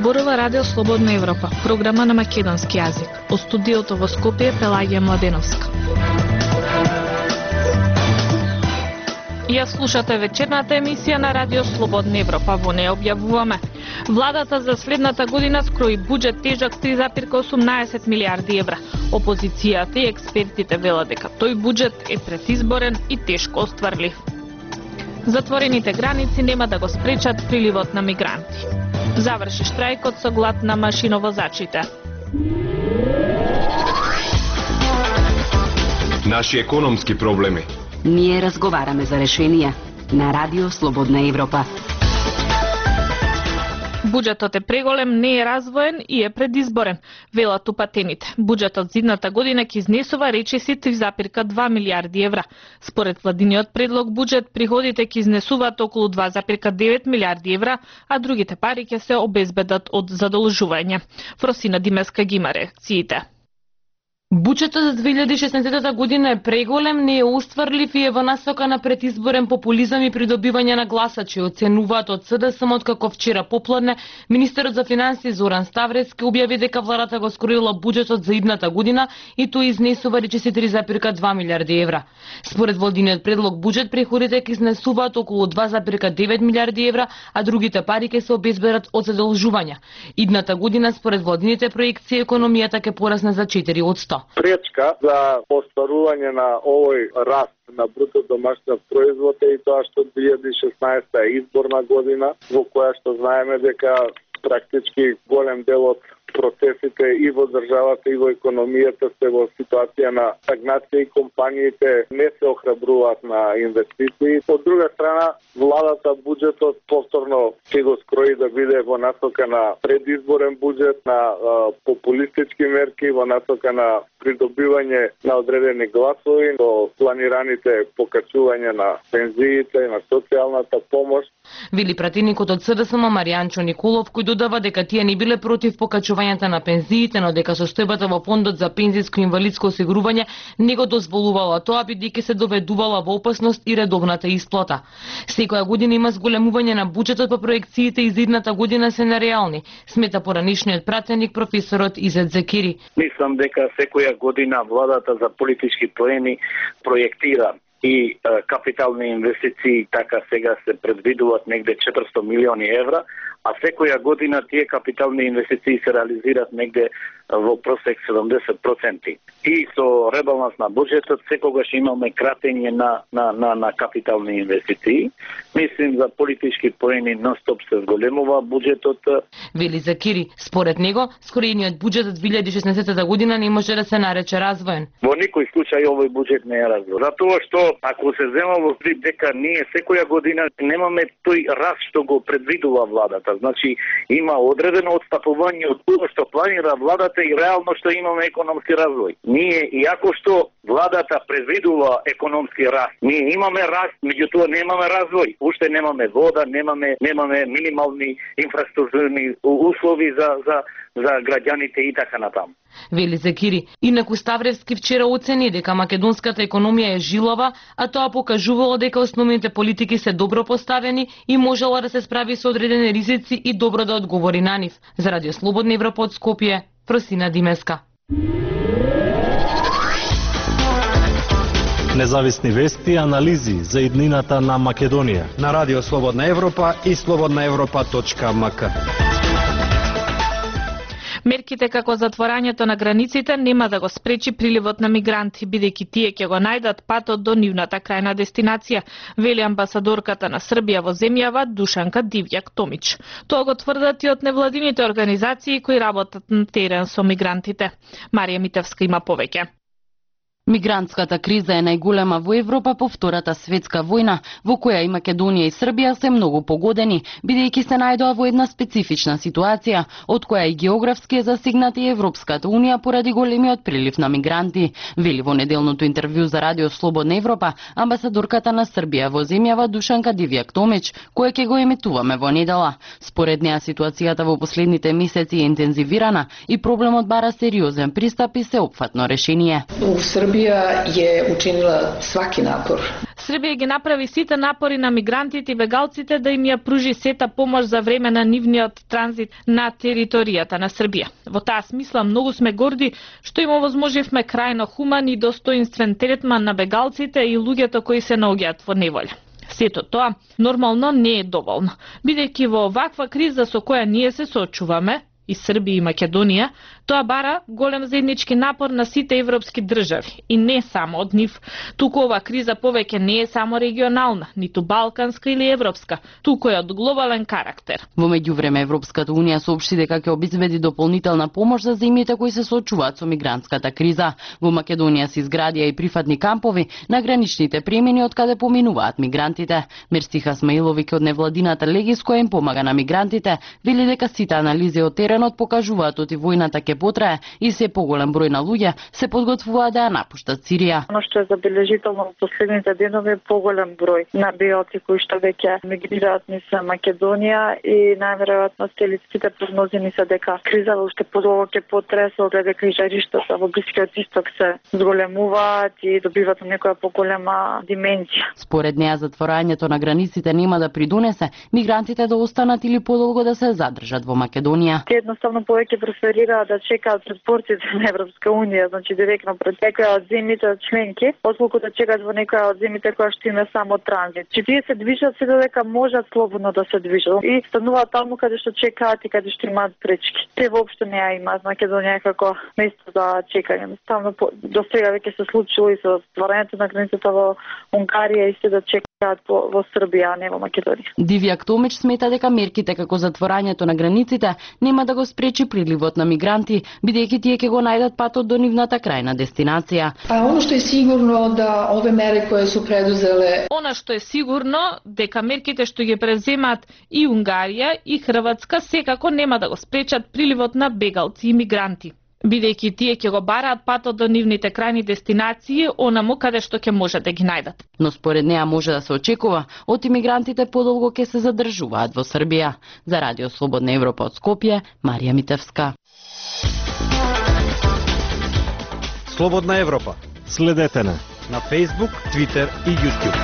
зборува Радио Слободна Европа, програма на македонски јазик. Од студиото во Скопје Пелагија Младеновска. Ја слушате вечерната емисија на Радио Слободна Европа. Во неја објавуваме: владата за следната година скрои буџет тежак 3,18 милиарди евра. Опозицијата и експертите велат дека тој буџет е предизборен и тешко остварлив. Затворените граници нема да го спречат приливот на мигранти. Заврши штрајкот со глад на машиновозачите. Наши економски проблеми. Ние разговараме за решенија на Радио Слободна Европа. Буџетот е преголем, не е развоен и е предизборен, велат упатените. Буџетот за идната година ќе изнесува речиси 3,2 милиарди евра. Според владиниот предлог буџет, приходите ќе изнесуваат околу 2,9 милиарди евра, а другите пари ќе се обезбедат од задолжување. Фросина Димеска ги има реакциите. Буџетот за 2016 година е преголем, не е остварлив и е во насока на предизборен популизам и придобивање на гласачи, оценуваат од СДСМ, откако вчера попладне министерот за финансии Зоран Ставревски објави дека владата го скроила буџетот за идната година и тој изнесува речиси 3,2 милиарди евра. Според владиниот предлог буџет, приходите ќе изнесуваат околу 2,9 милиарди евра, а другите пари ќе се обезбедат од задолжувања. Идната година според владините проекции економијата ќе порасне за 4%. Пречка за остварување на овој раст на бруто домашен производ е и тоа што 2016 е изборна година, во која што знаеме дека практички голем дел од процесите и во државата и во економијата се во ситуација на стагнација и компаниите не се охрабруваат на инвестиции. Од друга страна, владата буџетот повторно ќе го скрои да биде во насока на предизборен буџет, на популистички мерки, во насока на придобивање на одредени гласови, до планираните покачување на пензиите, на социјалната помош. Вели пратеникот од СДСМ Маријанчо Николов, кој додава дека тие не биле против покачувањето на пензиите, но дека состојбата во фондот за пензиско инвалидско осигурување не го дозволувала тоа, бидејќи се доведувала во опасност и редовната исплата. Секоја година има зголемување на буџетот, по проекциите и за идната година се нереални, смета поранишниот пратеник професорот Изет Зекири. Мислам дека секоја година владата за политички поени проектира и капитални инвестиции, така сега се предвидуваат негде 400 милиони евра, а секоја година тие капитални инвестиции се реализираат негде во просек 70%. И со ребаланс на буџетот секогаш имаме кратење на капитални инвестиции. Мислим за политички поени нон-стоп се зголемува буџетот. Вели Закири, според него, скроениот буџет за 2016 година не може да се нарече развоен. Во никој случај овој буџет не е развоен. Затоа што ако се зема во предвид дека ние секоја година немаме тој раст што го предвидува владата, значи има одредено отстапување од тоа што планира владата и реално што имаме економски развој. Ние, иако што владата предвидува економски раст, ние имаме раст, меѓутоа немаме развој. Уште немаме вода, немаме минимални инфраструктурни услови за граѓаните и така натаму. Вели Зекири. Инаку Ставревски вчера оцени дека македонската економија е жилава, а тоа покажувало дека основните политики се добро поставени и можела да се справи со одредени ризици и добро да одговори на нив. За Радио Слободна Европа од Скопје, Фросина Димеска. Независни вести и анализи за иднината на Македонија на Радио Слободна Европа и slobodnaevropa.mk. Мерките како затворањето на границите нема да го спречи приливот на мигранти, бидејќи тие ќе го најдат патот до нивната крајна дестинација, вели амбасадорката на Србија во земјава Душанка Дивјак Томич. Тоа го тврдат и од невладините организации кои работат на терен со мигрантите. Марија Митевска има повеќе. Мигрантската криза е најголема во Европа по Втората светска војна, во која и Македонија и Србија се многу погодени, бидејќи се најдоа во една специфична ситуација, од која и географски е засегната и Европската унија поради големиот прилив на мигранти, вели во неделното интервју за Радио Слободна Европа амбасадорката на Србија во земјава Душанка Дивјак Томич, која ќе го емитуваме во недела. Според неа ситуацијата во последните месеци е интензивирана и проблемот бара сериозен пристап и сеопфатно решение. Србија je učinila svaki napor. Србија ги направи сите напори на мигрантите и бегалците да им ја пружи сета помош за време на нивниот транзит на територијата на Србија. Во таа смисла многу сме горди што им овозможивме крајно хуман и достоинствен третман на бегалците и луѓето кои се наоѓаат во неволја. Сето тоа нормално не е доволно, бидејќи во оваква криза со која ние се соочуваме, и Србија и Македонија, тоа бара голем заеднички напор на сите европски држави и не само од нив. Туку ова криза повеќе не е само регионална, ниту балканска или европска, туку е од глобален карактер. Во меѓувреме Европската унија соопшти дека ќе обезбеди дополнителна помош за земјите кои се соочуваат со мигрантската криза. Во Македонија се изградија и прифатни кампови на граничните премини од каде поминуваат мигрантите. Мерсиха Смаиловиќ од невладината Легис која им помага на мигрантите, вели дека сите анализи од теренот покажуваат оти војната ќе потрае и се поголем број на луѓе се подготвуваат да ја напуштат Сирија. Оно што е забележително во последните денови е поголем број на бегалци кои што веќе мигрираат низ Македонија и најверојатно целите прогнози ни се дека криза уште подолго ќе потрае со оглед дека и жариштата во Блискиот исток се зголемуваат и добиваат некоја поголема димензија. Според неа затворањето на границите нема да придонесе мигрантите да останат или подолго да се задржат во Македонија. Едноставно повеќе преферираат да чекаат пред портите на Европска унија, значи директно пред некоја од земјите членки, отколку да чекаат во некоја од земјите која што има само транзит. Че тие се движат се додека можат слободно да се движат и стануваат таму каде што чекаат и каде што имаат пречки. Те воопшто не ја имаат Македонија како место за чекање. Ставно до сега веќе се случило и со стварањето на границата во Унгарија и се да чекаат во Србија, а не во Македонија. Дивјак Томич смета дека мерките како затворањето на границите нема да го спречи приливот на мигранти, бидејќи тие ќе го најдат патот до нивната крајна дестинација. Оно што е сигурно да ове мери кои се предузеле. Она што е сигурно дека мерките што ги преземаат и Унгарија и Хрватска секако нема да го спречат приливот на бегалци и мигранти, бидејќи тие ќе го бараат патот до нивните крајни дестинации, онаму каде што ќе може да ги најдат. Но според неа може да се очекува од имигрантите подолго ќе се задржуваат во Србија. За Радио Слободна Европа од Скопје, Марија Митевска. Слободна Европа. Следете на Facebook, Twitter и YouTube.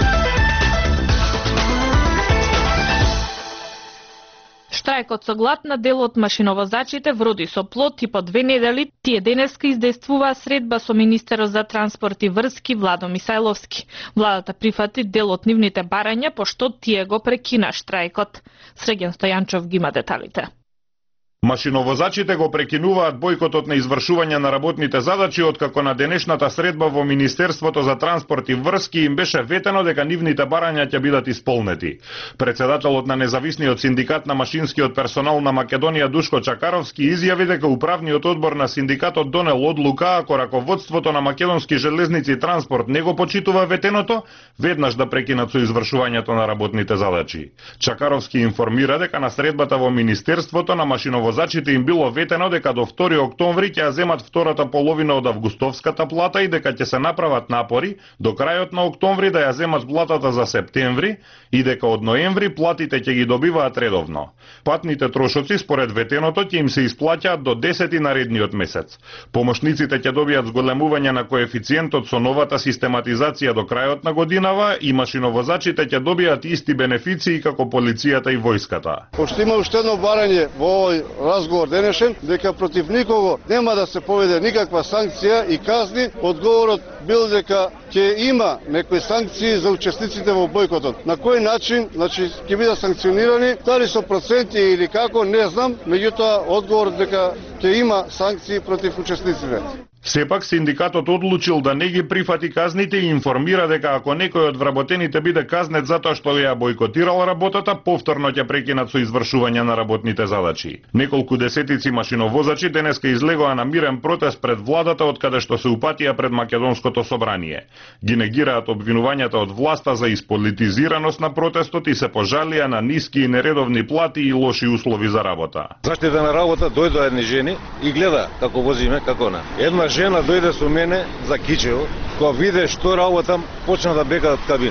Штрајкот со глад на дел од машиновозачите вроди со плод и по 2 недели. Тие денеска издействуваа средба со министерот за транспорт и врски Владо Мисајловски. Владата прифати дел од нивните барања, пошто тие го прекина штрајкот. Среген Стојанчов ги има деталите. Машиновозачите го прекинуваат бојкотот на извршување на работните задачи откако на денешната средба во Министерството за транспорт и врски им беше ветено дека нивните барања ќе бидат исполнети. Председателот на независниот синдикат на машинскиот персонал на Македонија Душко Чакаровски изјави дека управниот одбор на синдикатот донел одлука ако раководството на Македонски железници и транспорт не го почитува ветеното, веднаш да прекинат со извршувањето на работните задачи. Чакаровски информира дека на средбата во Министерството на машиновозачите им било ветено дека до 2 октомври ќе ја земат втората половина од августовската плата и дека ќе се направат напори до крајот на октомври да ја земат платата за септември и дека од ноември платите ќе ги добиваат редовно. Патните трошоци според ветеното ќе им се исплаќаат до 10 наредниот месец. Помошниците ќе добијат зголемување на коефициентот со новата систематизација до крајот на годинава и машиновозачите ќе добијат исти бенефиции како полицијата и војската. Пошто има уште едно барање во овој разговор денешен, дека против никого нема да се поведе никаква санкција и казни, одговорот бил дека ќе има некои санкции за учесниците во бојкотот. На кој начин, значи ќе бидат санкционирани, дали со проценти или како, не знам, меѓутоа одговорот дека ќе има санкции против учесниците. Сепак синдикатот одлучил да не ги прифати казните и информира дека ако некој од вработените биде казнет затоа што ја бойкотирал работата, повторно ќе прекинат со извршување на работните задачи. Неколку десетици машиновозачи денеска излегоа на мирен протест пред владата од каде што се упатија пред Македонското собрание. Ги негираат обвинувањата од власта за исполитизираност на протестот и се пожалија на ниски и нередовни плати и лоши услови за работа. Заштита на работа дојдоа едни жени и гледа како возиме, како на. Една жена дојде со мене за кичево, кога виде што работам, почна да бега од кабина.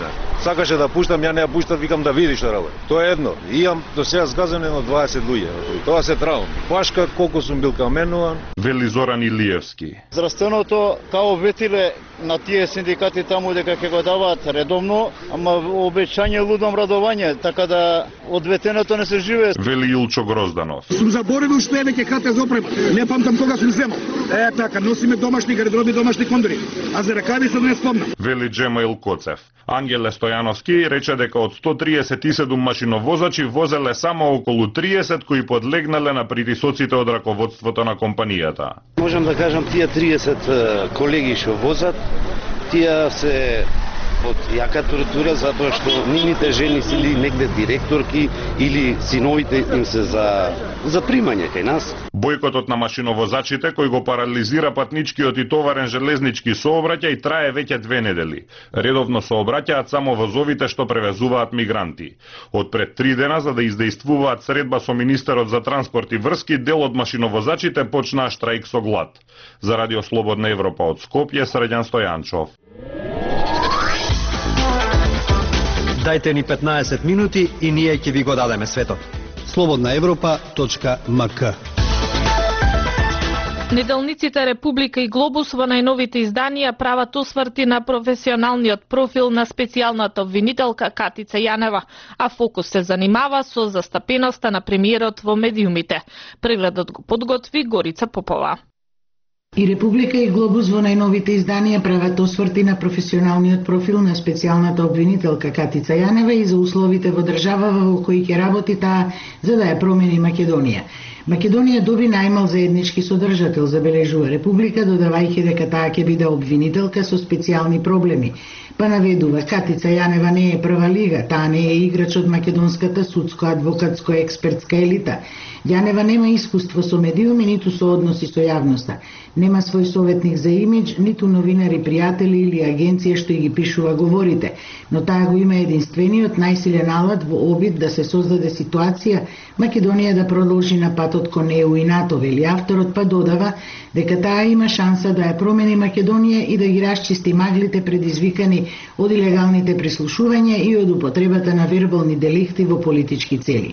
сакаше да пуштам, ја не ја пуштам, викам да видиш што работи. Тоа е едно. Имам до сега згазено едно 20 луѓе. Тоа се траум. Башка колку сум бил каменуван. Вели Зоран Илиевски. Здравственото као ветиле на тие синдикати таму дека ќе го даваат редовно, ама обеќање лудом радување, така да од ветеното не се живее. Вели Илчо Грозданов. Сум заборавил што е веќе КТЗ опрема. Не памтам кога сум земал. Така, носиме домашни гардероби, домашни кондори, а за ракави се не спомнам. Вели Джемаил Коцев. Ангеле Стојановски рече дека од 137 машиновозачи возеле само околу 30 кои подлегнале на притисоците од раководството на компанијата. Можам да кажам, тие 30 колеги што возат, тие се од јака тортура затоа што нивните жени се или негде директорки или синовите им се за примање кај нас. Бојкотот на машиновозачите кој го парализира патничкиот и товарен железнички сообраќај трае веќе 2 недели. Редовно сообраќаат само возовите што превезуваат мигранти. Од пред 3 дена за да издействуваат средба со министерот за транспорт и врски, дел од машиновозачите почнаа штрајк со глад. За Радио Слободна Европа од Скопје, Срđan Стојанчов. Дајте ни 15 минути и ние ќе ви го дадеме светот. slobodnaevropa.mk. Неделниците Република и Глобус во најновите изданија прават осврти на професионалниот профил на специјалната обвинителка Катица Јанева, а фокус се занимава со застапеноста на премиерот во медиумите. Прегледот го подготви Горица Попова. И Република и Глобус во најновите изданија прават осврти на професионалниот профил на специјалната обвинителка Катица Јанева и за условите во држава во кои ќе работи таа за да ја промени Македонија. Македонија доби најмал заеднички содржател, забележува Република, додавајќи дека таа ќе биде обвинителка со специјални проблеми. Па наведува, Катица Јанева не е прва лига, таа не е играч од македонската судско-адвокатско-експертска елита. Јанева нема искуство со медиуми, ниту со односи со јавноста. Нема свој советник за имидж, ниту новинари, пријатели или агенција што ги пишува говорите, но таа го има единствениот најсилен алат во обид да се создаде ситуација Македонија да продолжи на патот кон ЕУ и НАТО, вели авторот, па додава дека таа има шанса да ја промени Македонија и да ги расчисти маглите предизвикани од илегалните прислушувања и од употребата на вербални деликти во политички цели.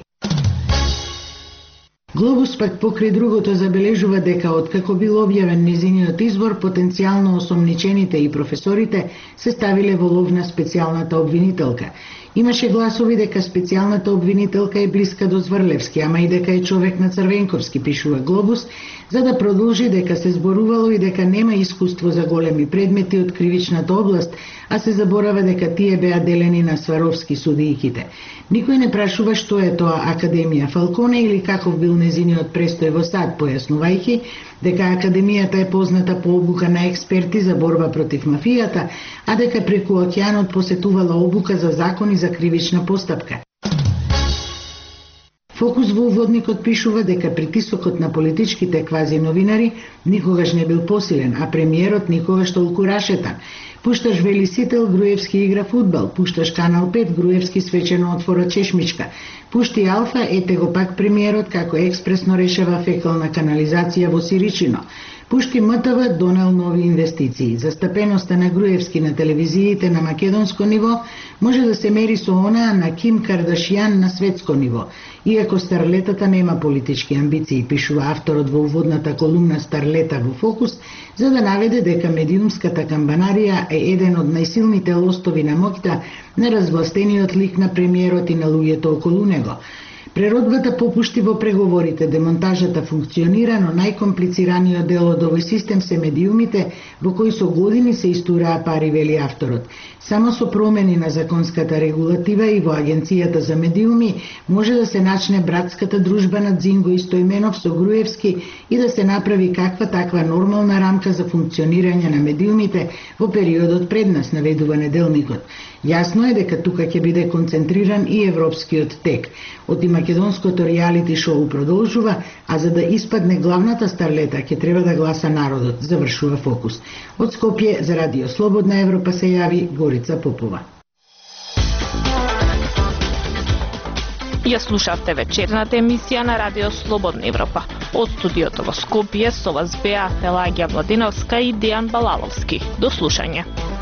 Глобус пак покрај другото забележува дека откако бил објавен незиниот избор, потенцијално осомничените и професорите се ставиле во лов на специјалната обвинителка. Имаше гласови дека специјалната обвинителка е блиска до Зврлевски, ама и дека е човек на Црвенковски, пишува Глобус, за да продолжи дека се зборувало и дека нема искуство за големи предмети од кривичната област, а се заборава дека тие беа делени на Сваровски судијките. Никој не прашува што е тоа Академија Фалконе или каков бил незиниот престој во САД, појаснувајќи дека Академијата е позната по обука на експерти за борба против мафијата, а дека преку океанот посетувала обука за закони за кривична постапка. Фокус во уводникот пишува дека притисокот на политичките квази новинари никогаш не бил посилен, а премиерот никогаш толку рашетан. Пушташ Вели Сител, Груевски игра фудбал, пушташ Канал 5, Груевски свечено отвора чешмичка. Пушти Алфа, ете го пак премиерот како експресно решава фекална канализација во Сиричино. Пушти МТВ, донел нови инвестиции. Застапеноста на Груевски на телевизиите на македонско ниво може да се мери со онаа на Ким Кардашијан на светско ниво. Иако старлетата нема политички амбиции, пишува авторот во уводната колумна Старлета во Фокус, за да наведе дека медиумската камбанарија е еден од најсилните лостови на моќта на развластениот лик на премиерот и на луѓето околу него. Преродбата попушти во преговорите, демонтажата функционира, но најкомплицираниот дел од овој систем се медиумите во кои со години се истураа пари, вели авторот. Само со промени на законската регулатива и во Агенцијата за медиуми може да се начне братската дружба на Дзинго и Стојменов со Груевски и да се направи каква таква нормална рамка за функционирање на медиумите во периодот пред нас, наведува неделникот. Јасно е дека тука ќе биде концентриран и европскиот тек. Оти македонското реалити шоу продолжува, а за да испадне главната старлета ќе треба да гласа народот, завршува Фокус. Од Скопје за Радио Слободна Европа се јави Горица Попова. Ја слушавте вечерната емисија на Радио Слободна Европа. Од студиото во Скопје со вас беа Пелагија Младиновска и Дејан Балаловски. До слушање.